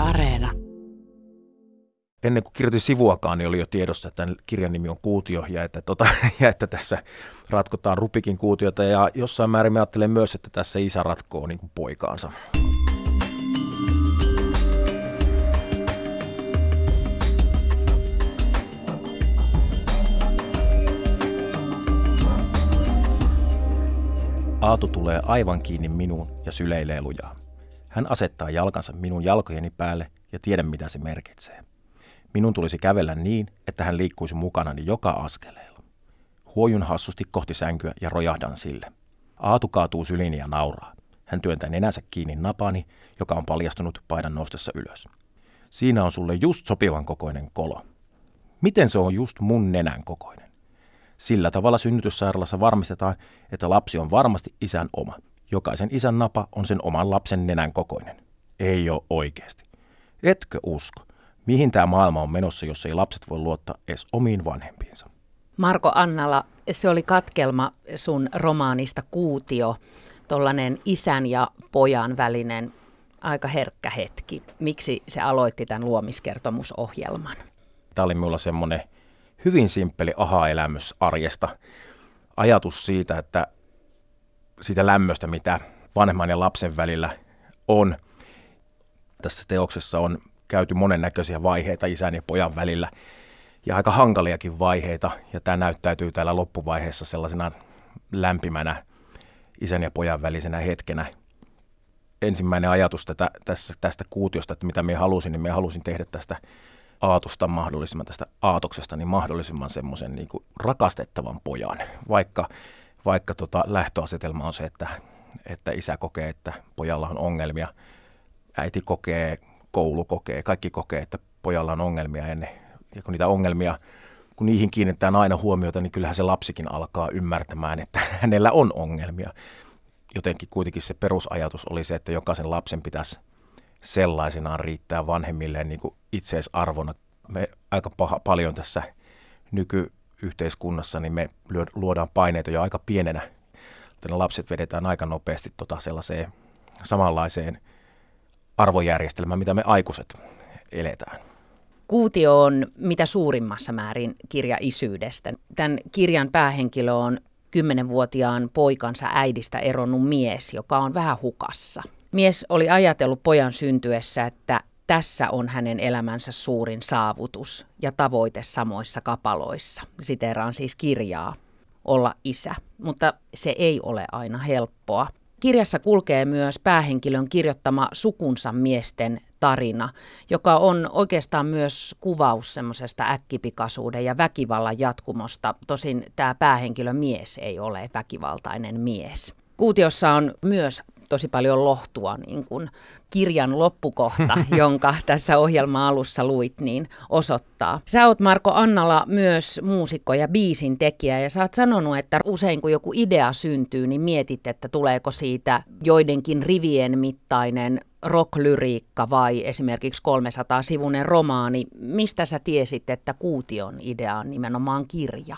Areena. Ennen kuin kirjoitin sivuakaan, niin oli jo tiedossa, että tämän kirjan nimi on Kuutio ja että tässä ratkotaan Rupikin kuutiota. Ja jossain määrin mä ajattelen myös, että tässä isä ratkoo niin kuin poikaansa. Aatu tulee aivan kiinni minuun ja syleilee lujaa. Hän asettaa jalkansa minun jalkojeni päälle ja tiedän mitä se merkitsee. Minun tulisi kävellä niin, että hän liikkuisi mukanani joka askeleella. Huojun hassusti kohti sänkyä ja rojahdan sille. Aatu kaatuu syliini ja nauraa. Hän työntää nenänsä kiinni napani, joka on paljastunut paidan noustessa ylös. Siinä on sulle just sopivan kokoinen kolo. Miten se on just mun nenän kokoinen? Sillä tavalla synnytyssairaalassa varmistetaan, että lapsi on varmasti isän oma. Jokaisen isän napa on sen oman lapsen nenän kokoinen. Ei ole oikeasti. Etkö usko? Mihin tämä maailma on menossa, jos ei lapset voi luottaa edes omiin vanhempiinsa? Marko Annala, se oli katkelma sun romaanista Kuutio, tollainen isän ja pojan välinen aika herkkä hetki. Miksi se aloitti tämän luomiskertomusohjelman? Tämä oli minulla semmoinen hyvin simppeli aha-elämys arjesta. Ajatus siitä, että siitä lämmöstä, mitä vanhemman ja lapsen välillä on. Tässä teoksessa on käyty monennäköisiä vaiheita isän ja pojan välillä ja aika hankaliakin vaiheita. Ja tämä näyttäytyy täällä loppuvaiheessa sellaisena lämpimänä isän ja pojan välisenä hetkenä. Ensimmäinen ajatus tästä kuutiosta, että mitä minä halusin, niin minä halusin tehdä tästä Aatusta tästä Aatoksesta niin mahdollisimman semmoisen niin kuin rakastettavan pojan, vaikka lähtöasetelma on se, että isä kokee, että pojalla on ongelmia, äiti kokee, koulu kokee, kaikki kokee, että pojalla on ongelmia ennen. Ja kun niitä ongelmia, kun niihin kiinnitetään aina huomiota, niin kyllähän se lapsikin alkaa ymmärtämään, että hänellä on ongelmia. Jotenkin kuitenkin se perusajatus oli se, että jokaisen lapsen pitäisi sellaisenaan riittää vanhemmilleen niin kuin itseisarvona. Me aika paljon tässä nykyyhteiskunnassa, niin me luodaan paineita jo aika pienenä. Ne lapset vedetään aika nopeasti sellaiseen samanlaiseen arvojärjestelmään, mitä me aikuiset eletään. Kuutio on mitä suurimmassa määrin kirja isyydestä. Tämän kirjan päähenkilö on 10-vuotiaan poikansa äidistä eronnut mies, joka on vähän hukassa. Mies oli ajatellut pojan syntyessä, että tässä on hänen elämänsä suurin saavutus ja tavoite samoissa kapaloissa. Siteeraan siis kirjaa, olla isä, mutta se ei ole aina helppoa. Kirjassa kulkee myös päähenkilön kirjoittama sukunsa miesten tarina, joka on oikeastaan myös kuvaus semmoisesta äkkipikaisuuden ja väkivallan jatkumosta. Tosin tämä päähenkilö mies ei ole väkivaltainen mies. Kuutiossa on myös tosi paljon lohtua, niin kuin kirjan loppukohta, jonka tässä ohjelman alussa luit, niin osoittaa. Sä oot, Marko Annala, myös muusikko ja biisin tekijä, ja sä oot sanonut, että usein kun joku idea syntyy, niin mietit, että tuleeko siitä joidenkin rivien mittainen rocklyriikka vai esimerkiksi 300-sivuinen romaani. Mistä sä tiesit, että Kuution idea on nimenomaan kirja?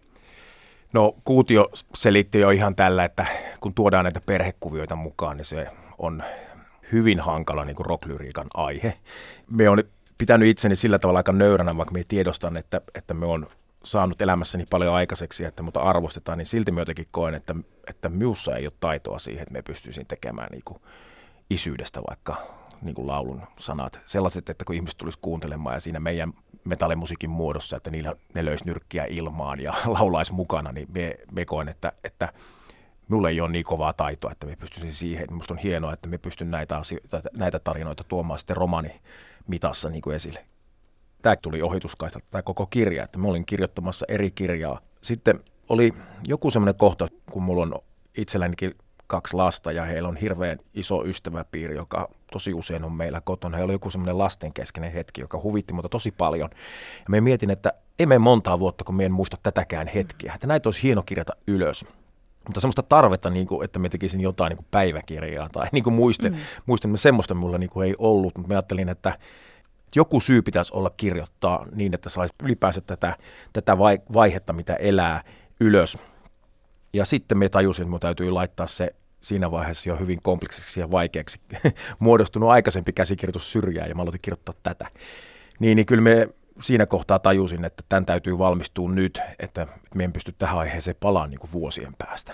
No Kuutio selitti jo ihan tällä, että kun tuodaan näitä perhekuvioita mukaan, niin se on hyvin hankala niin kuin rocklyriikan aihe. Me on pitänyt itseni sillä tavalla aika nöyränä, vaikka me tiedostan, että me on saanut elämässäni paljon aikaiseksi, että mutta arvostetaan, niin silti me jotenkin koen, että minussa ei ole taitoa siihen, että me pystyisin tekemään niin kuin isyydestä vaikka niin kuin laulun sanat. Sellaiset, että kun ihmiset tulisi kuuntelemaan ja siinä meidän metallimusiikin muodossa, että ne löisi nyrkkiä ilmaan ja laulaisi mukana, niin me koen, että minulla ei ole niin kovaa taitoa, että me pystyisin siihen. Minusta on hienoa, että me pystyn näitä tarinoita tuomaan sitten romanimitassa niin kuin esille. Tämä tuli ohituskaistalta tämä koko kirja, että mä olin kirjoittamassa eri kirjaa. Sitten oli joku semmoinen kohta, kun mulla on itsellänikin 2 lasta ja heillä on hirveän iso ystäväpiiri, joka tosi usein on meillä kotona. Heillä oli joku semmoinen lastenkeskeinen hetki, joka huvitti minua tosi paljon. Ja mä mietin, että ei mene montaa vuotta, kun mä en muista tätäkään hetkiä. Että näitä olisi hieno kirjata ylös. Mutta semmoista tarvetta, niin kuin, että mä tekisin jotain niin kuin päiväkirjaa tai niin kuin muistin, semmoista mulla niin kuin ei ollut. Mutta mä ajattelin, että joku syy pitäisi olla kirjoittaa niin, että saisi ylipäänsä tätä vaihetta, mitä elää, ylös. Ja sitten me tajusin, että minun täytyy laittaa se siinä vaiheessa jo hyvin kompleksiksi ja vaikeaksi muodostunut aikaisempi käsikirjoitus syrjään, ja mä aloitin kirjoittaa tätä. Niin kyllä me siinä kohtaa tajusin, että tämän täytyy valmistua nyt, että me en pysty tähän aiheeseen palaamaan niin kuin vuosien päästä.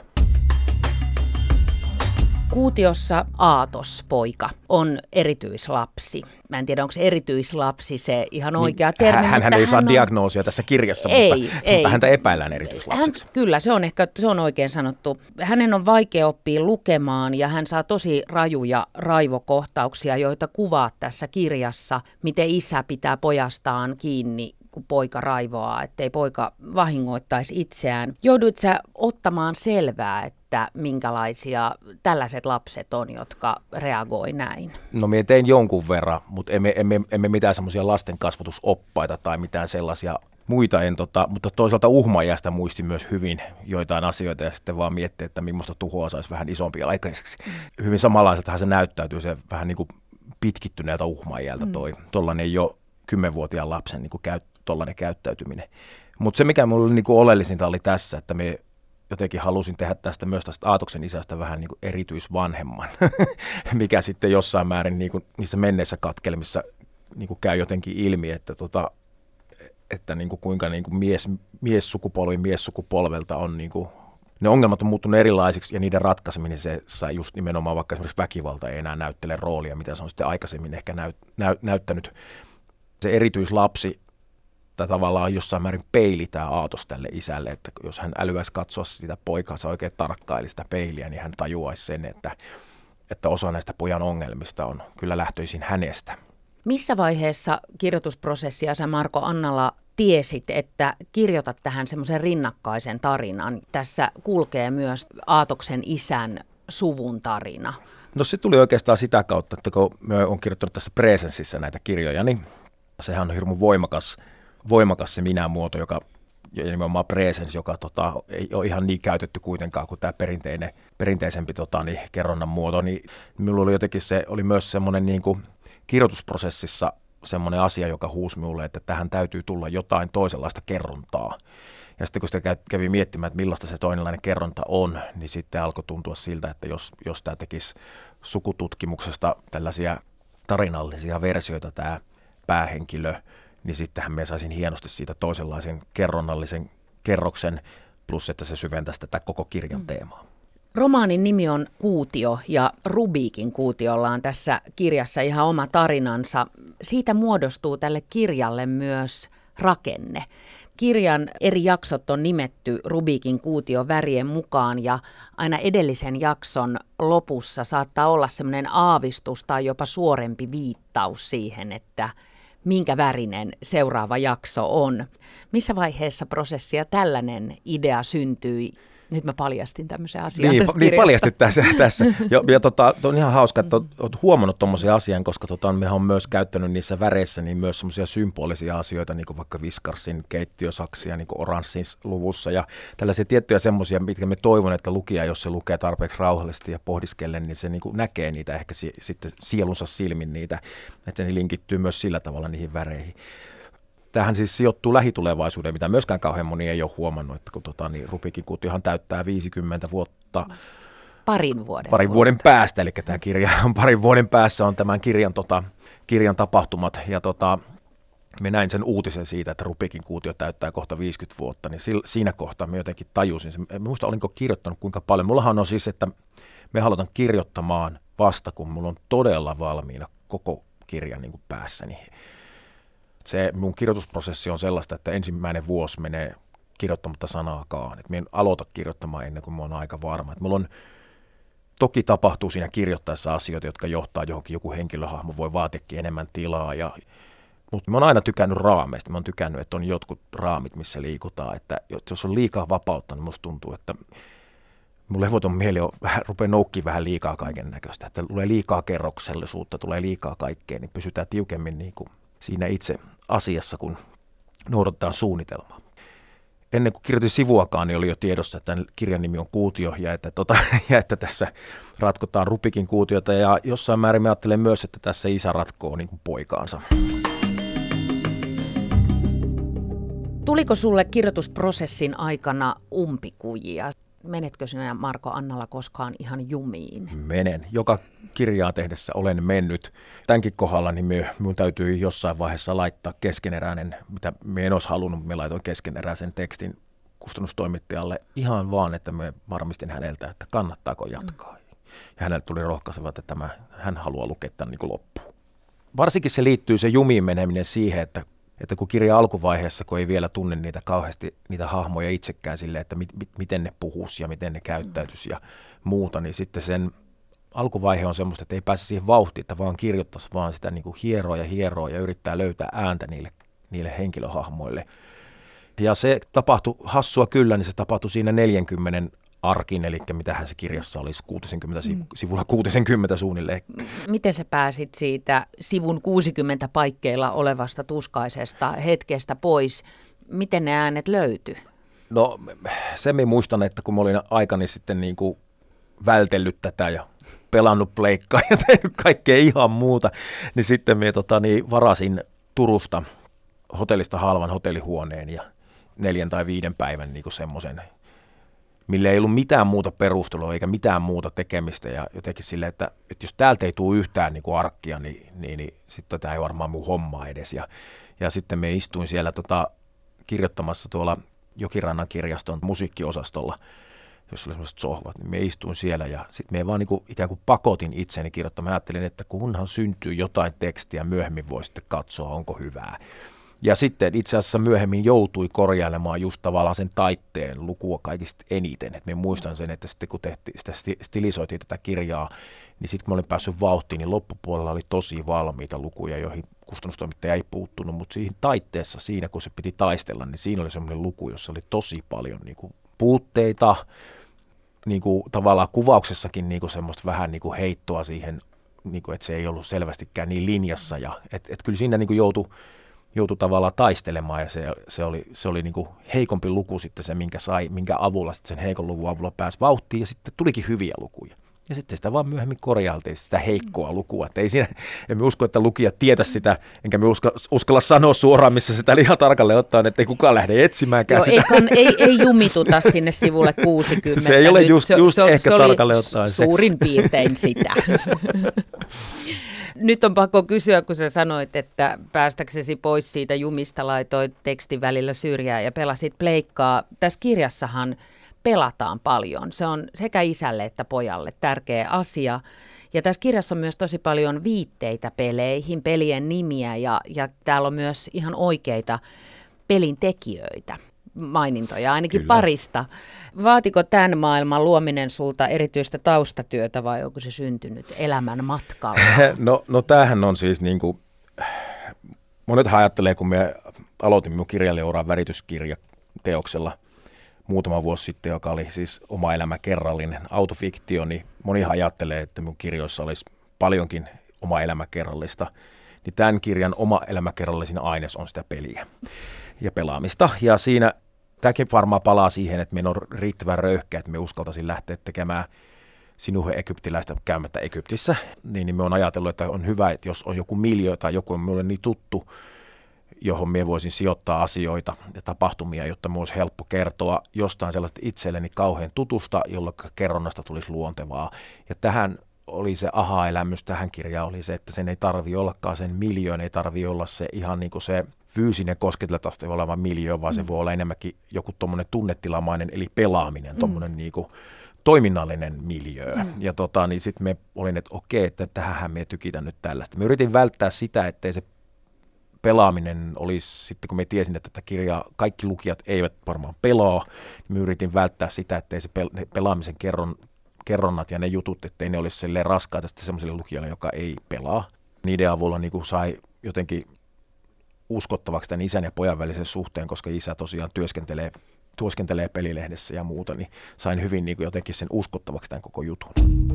Kuutiossa Aatos-poika on erityislapsi. Mä en tiedä, onko erityislapsi se ihan oikea termi. Hän ei saa diagnoosia tässä kirjassa, mutta häntä epäillään erityislapsiksi. Kyllä, se on oikein sanottu. Hänen on vaikea oppia lukemaan ja hän saa tosi rajuja raivokohtauksia, joita kuvaat tässä kirjassa, miten isä pitää pojastaan kiinni, kun poika raivoaa, ettei poika vahingoittaisi itseään. Joudut sä ottamaan selvää, että minkälaisia tällaiset lapset on, jotka reagoi näin? No minä tein jonkun verran, mutta emme mitään semmoisia lasten kasvatusoppaita tai mitään sellaisia muita, mutta toisaalta uhmaiästä muistin myös hyvin joitain asioita ja sitten vaan miettiä, että millaista tuhoa saisi vähän isompi aikaiseksi. Hyvin samanlaiseltahan se näyttäytyy, se vähän niin kuin pitkittyneeltä uhmaiältä tuollainen jo 10-vuotiaan lapsen niin kuin tuollainen käyttäytyminen. Mutta se, mikä minulle niin kuin oleellisinta oli tässä, että me jotenkin halusin tehdä tästä myös tästä Aatoksen isästä vähän niin kuin erityisvanhemman, mikä sitten jossain määrin niin kuin niissä menneissä katkelmissa niin kuin käy jotenkin ilmi, että niin kuin kuinka niin kuin miessukupolvelta on niin kuin, ne ongelmat on muuttunut erilaisiksi ja niiden ratkaiseminen se sai just nimenomaan, vaikka esimerkiksi väkivalta ei enää näyttele roolia, mitä se on sitten aikaisemmin ehkä näyttänyt. Se erityislapsi tai tavallaan jossain määrin peili tämä Aatos tälle isälle, että jos hän älyäisi katsoa sitä poikaansa oikein tarkkaili sitä peiliä, niin hän tajuaisi sen, että osa näistä pojan ongelmista on kyllä lähtöisin hänestä. Missä vaiheessa kirjoitusprosessia sä, Marko Annala, tiesit, että kirjoitat tähän semmoisen rinnakkaisen tarinan? Tässä kulkee myös Aatoksen isän suvun tarina. No se tuli oikeastaan sitä kautta, että kun mä oon kirjoittanut tässä Presenssissä näitä kirjoja, niin sehän on hirmu voimakas se minä-muoto, joka nimenomaan presens, joka ei ole ihan niin käytetty kuitenkaan kuin tämä perinteisempi kerronnan muoto, niin minulla oli jotenkin oli myös semmoinen niin kuin kirjoitusprosessissa semmoinen asia, joka huusi minulle, että tähän täytyy tulla jotain toisenlaista kerrontaa. Ja sitten kun sitä kävi miettimään, että millaista se toinenlainen kerronta on, niin sitten alkoi tuntua siltä, että jos tämä tekisi sukututkimuksesta tällaisia tarinallisia versioita tämä päähenkilö, niin sittenhän me saisin hienosti siitä toisenlaisen kerronnallisen kerroksen, plus että se syventäisi tätä koko kirjan teemaa. Romaanin nimi on Kuutio ja Rubikin kuutiolla on tässä kirjassa ihan oma tarinansa. Siitä muodostuu tälle kirjalle myös rakenne. Kirjan eri jaksot on nimetty Rubikin kuution värien mukaan ja aina edellisen jakson lopussa saattaa olla semmoinen aavistus tai jopa suorempi viittaus siihen, että minkä värinen seuraava jakso on. Missä vaiheessa prosessia tällainen idea syntyi? Nyt mä paljastin tämmöisen asian tästä kirjasta. Niin paljastit tässä. Ja on ihan hauska, että olet huomannut tuommoisen asian, koska mehän on myös käyttänyt niissä väreissä niin myös semmoisia symbolisia asioita, niin kuin vaikka Whiskarsin keittiösaksia niin kuin oranssin luvussa ja tällaisia tiettyjä semmoisia, mitkä me toivon, että lukija, jos se lukee tarpeeksi rauhallisesti ja pohdiskellen, niin se niin kuin näkee niitä ehkä sitten sielunsa silmin niitä, että ne linkittyy myös sillä tavalla niihin väreihin. Tämähän siis sijoittuu lähitulevaisuuteen, mitä myöskään kauhean moni ei ole huomannut, että kun Rubikin kuutiohan täyttää 50 vuotta parin vuoden päästä, eli tämä kirja on parin vuoden päässä on tämän kirjan tapahtumat, ja me näin sen uutisen siitä, että Rubikin kuutio täyttää kohta 50 vuotta, niin siinä kohtaa me jotenkin tajusin, en muista olinko kirjoittanut kuinka paljon, mullahan on siis, että me aloitan kirjoittamaan vasta, kun mulla on todella valmiina koko kirjan niin kuin päässäni. Se mun kirjoitusprosessi on sellaista, että ensimmäinen vuosi menee kirjoittamatta sanaakaan. Et minä en aloita kirjoittamaan ennen kuin mä oon aika varma. Et mulla on, toki tapahtuu siinä kirjoittaessa asioita, jotka johtaa johonkin, joku henkilöhahmo voi vaatiakin enemmän tilaa. Mutta mä oon aina tykännyt raameista. Mä oon tykännyt, että on jotkut raamit, missä liikutaan. Että jos on liikaa vapautta, niin musta tuntuu, että mun levoton mieli rupeaa noukkimaan vähän liikaa kaiken näköistä. Että tulee liikaa kerroksellisuutta, tulee liikaa kaikkea, niin pysytään tiukemmin niin kuin siinä itse asiassa, kun noudatetaan suunnitelmaa. Ennen kuin kirjoitin sivuakaan, niin oli jo tiedossa, että tämän kirjan nimi on Kuutio ja että tässä ratkotaan Rubikin kuutiota. Ja jossain määrin mä ajattelen myös, että tässä isä ratkoo niin kuin poikaansa. Tuliko sulle kirjoitusprosessin aikana umpikujia? Menetkö sinä, Marko Annala, koskaan ihan jumiin? Menen. Joka kirjaa tehdessä olen mennyt. Tämänkin kohdalla niin minun täytyy jossain vaiheessa laittaa keskeneräinen, mitä me en olisi halunnut, me laitoin keskeneräisen tekstin kustannustoimittajalle ihan vaan, että me varmistin häneltä, että kannattaako jatkaa. Ja hänelle tuli rohkaiseva, että hän haluaa lukea tämän niin kuin loppuun. Varsinkin se liittyy se jumiin meneminen siihen, että kun kirja alkuvaiheessa, kun ei vielä tunne niitä kauheasti niitä hahmoja itsekään silleen, että miten ne puhuisi ja miten ne käyttäytyisi ja muuta, niin sitten sen alkuvaihe on semmoista, että ei pääse siihen vauhtiin, että vaan kirjoittaisi vaan sitä niin kuin hieroo ja yrittää löytää ääntä niille henkilöhahmoille. Ja se tapahtui hassua kyllä, niin se tapahtui siinä 40 arkin, eli mitähän se kirjassa olisi 60 sivulla 60 suunnilleen. Miten sä pääsit siitä sivun 60 paikkeilla olevasta tuskaisesta hetkestä pois? Miten ne äänet löytyi? No sen minä muistan, että kun mä olin aikani sitten niin kuin vältellyt tätä ja pelannut pleikkaa ja tehnyt kaikkea ihan muuta, niin sitten minä varasin Turusta hotellista halvan hotellihuoneen ja 4 tai 5 päivän niin kuin semmoisen, millä ei ollut mitään muuta perustelua eikä mitään muuta tekemistä ja jotenkin silleen, että jos täältä ei tule yhtään niin kuin arkkia, niin sitten tämä ei varmaan mun hommaa edes. Ja sitten me istuin siellä kirjoittamassa tuolla Jokirannan kirjaston musiikkiosastolla, jossa oli sellaiset sohvat, niin me istuin siellä ja sitten me vaan niin kuin ikään kuin pakotin itseäni kirjoittamaan. Mä ajattelin, että kunhan syntyy jotain tekstiä, myöhemmin voi sitten katsoa, onko hyvää. Ja sitten itse asiassa myöhemmin joutui korjailemaan just tavallaan sen taitteen lukua kaikista eniten. Et me muistan sen, että sitten kun sitä stilisoitiin tätä kirjaa, niin sitten kun mä olin päässyt vauhtiin, niin loppupuolella oli tosi valmiita lukuja, joihin kustannustoimittaja ei puuttunut. Mutta siihen taitteessa, siinä kun se piti taistella, niin siinä oli semmoinen luku, jossa oli tosi paljon niin kuin puutteita. Niin kuin tavallaan kuvauksessakin niin kuin semmoista vähän niin kuin heittoa siihen, niin kuin, että se ei ollut selvästikään niin linjassa. Ja, et kyllä siinä niin kuin joutui tavallaan taistelemaan ja se oli niin kuin heikompi luku sitten se, minkä avulla sitten sen heikon luvun avulla pääsi vauhtiin ja sitten tulikin hyviä lukuja. Ja sitten sitä vaan myöhemmin korjailtiin sitä heikkoa lukua. Että emme usko, että lukijat tietäisi sitä, enkä me uskalla sanoa suoraan, missä sitä ihan tarkalleen ottaen, että ei kukaan lähde etsimäänkään sitä. Ei jumituta sinne sivulle 60. Se ei ole just ehkä tarkalleen ottaen se. Suurin piirtein sitä. Nyt on pakko kysyä, kun sä sanoit, että päästäksesi pois siitä jumista laitoit tekstin välillä syrjää ja pelasit pleikkaa. Tässä kirjassahan pelataan paljon. Se on sekä isälle että pojalle tärkeä asia. Ja tässä kirjassa on myös tosi paljon viitteitä peleihin, pelien nimiä ja täällä on myös ihan oikeita pelin tekijöitä. Mainintoja, ainakin kyllä. Parista. Vaatiko tämän maailman luominen sulta erityistä taustatyötä vai onko se syntynyt elämän matkalla? No tämähän on siis niin kuin, monet ajattelee, kun me aloitin minun kirjailijauran värityskirjateoksella muutama vuosi sitten, joka oli siis oma elämä kerrallinen autofiktio, niin moni ajattelee, että minun kirjoissa olisi paljonkin oma elämä kerrallista. Niin tämän kirjan oma elämä kerrallisin aines on sitä peliä ja pelaamista. Ja siinä tämäkin varmaan palaa siihen, että meillä on riittävän röyhkeä, että me uskaltaisin lähteä tekemään Sinuhe egyptiläistä käymättä Egyptissä. Niin me on ajatellut, että on hyvä, että jos on joku miljöö tai joku on minulle niin tuttu, johon me voisin sijoittaa asioita ja tapahtumia, jotta minun olisi helppo kertoa jostain sellaista itselleni kauhean tutusta, jolloin kerronnasta tulisi luontevaa. Ja tähän oli se aha-elämys tähän kirjaan oli se, että sen ei tarvitse ollakaan sen miljöön, ei tarvitse olla se ihan niin kuin se fyysinen kosketeltavasti oleva miljöö, vaan se voi olla enemmänkin joku tuommoinen tunnetilamainen, eli pelaaminen, tuommoinen niin kuin toiminnallinen miljöö. Ja niin sitten me olin, että okei, että tähänhän me tykitän nyt tällaista. Me yritin välttää sitä, ettei se pelaaminen olisi, sitten kun me tiesin, että tätä kirjaa kaikki lukijat eivät varmaan pelaa, niin me yritin välttää sitä, ettei se pelaamisen kerronnat ja ne jutut, ettei ne olisi silleen raskaita sitten semmoiselle lukijalle, joka ei pelaa. Niiden avulla niin kuin sai jotenkin uskottavaksi tämän isän ja pojan välisen suhteen, koska isä tosiaan työskentelee pelilehdessä ja muuta, niin sain hyvin niin kuin jotenkin sen uskottavaksi tämän koko jutun.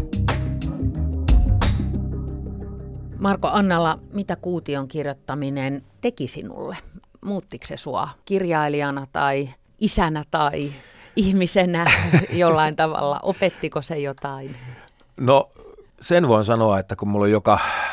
Marko Annala, mitä Kuution kirjoittaminen teki sinulle? Muuttiko se sua kirjailijana tai isänä tai ihmisenä jollain tavalla? Opettiko se jotain? No sen voin sanoa, että kun mulla on joka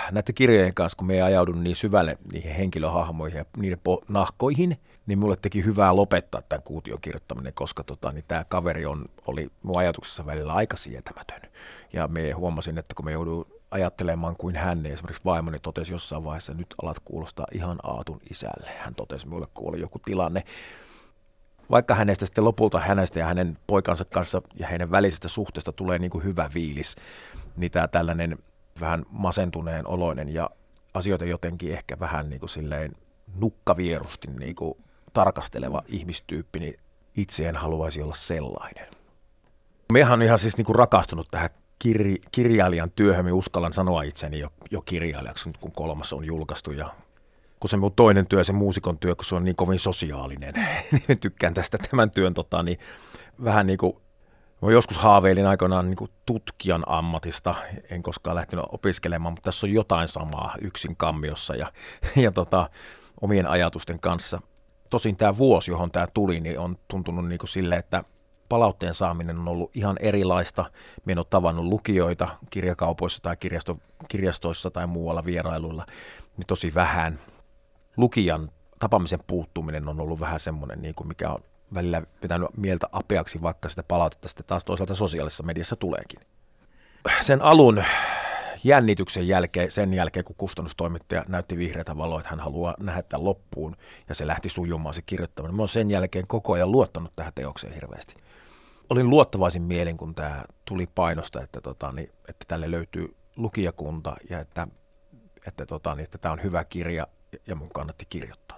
näiden kirjojen kanssa, kun me ei ajaudun niin syvälle niihin henkilöhahmoihin ja niiden nahkoihin, niin mulle teki hyvää lopettaa tämän kuution kirjoittaminen, koska niin tämä kaveri oli mun ajatuksessa välillä aika sietämätön. Ja me huomasin, että kun me joudun ajattelemaan kuin hän, niin esimerkiksi vaimoni totesi jossain vaiheessa, että nyt alat kuulostaa ihan Aatun isälle. Hän totesi minulle, kun oli joku tilanne. Vaikka hänestä sitten lopulta hänestä ja hänen poikansa kanssa ja heidän välisestä suhteesta tulee niin kuin hyvä fiilis, niin tämä tällainen vähän masentuneen oloinen ja asioita jotenkin ehkä vähän niin kuin silleen nukkavierusti niin kuin tarkasteleva ihmistyyppi, niin itse en haluaisi olla sellainen. Mehän on ihan siis niin kuin rakastunut tähän kirjailijan työhön, minä uskallan sanoa itseni jo kirjailijaksi, kun 3 on julkaistu ja kun se mun toinen työ, se muusikon työ, kun se on niin kovin sosiaalinen, niin tykkään tästä tämän työn, niin vähän niin kuin, mä joskus haaveilin aikoinaan niin kuin tutkijan ammatista, en koskaan lähtenyt opiskelemaan, mutta tässä on jotain samaa yksin kammiossa ja omien ajatusten kanssa. Tosin tämä vuosi, johon tämä tuli, niin on tuntunut niin kuin silleen, että palautteen saaminen on ollut ihan erilaista. Minä en ole tavannut lukijoita kirjakaupoissa tai kirjastoissa tai muualla vierailuilla, niin tosi vähän. Lukijan tapaamisen puuttuminen on ollut vähän semmoinen, niin kuin mikä on välillä pitänyt mieltä apeaksi, vaikka sitä palautetta sitten taas toisaalta sosiaalisessa mediassa tuleekin. Sen alun jännityksen jälkeen, sen jälkeen kun kustannustoimittaja näytti vihreätä valoa, että hän haluaa nähdä tämän loppuun ja se lähti sujumaan se kirjoittaminen. Mä oon sen jälkeen koko ajan luottanut tähän teokseen hirveästi. Olin luottavaisin mielin, kun tämä tuli painosta, että tälle löytyy lukijakunta ja että tämä on hyvä kirja ja mun kannatti kirjoittaa.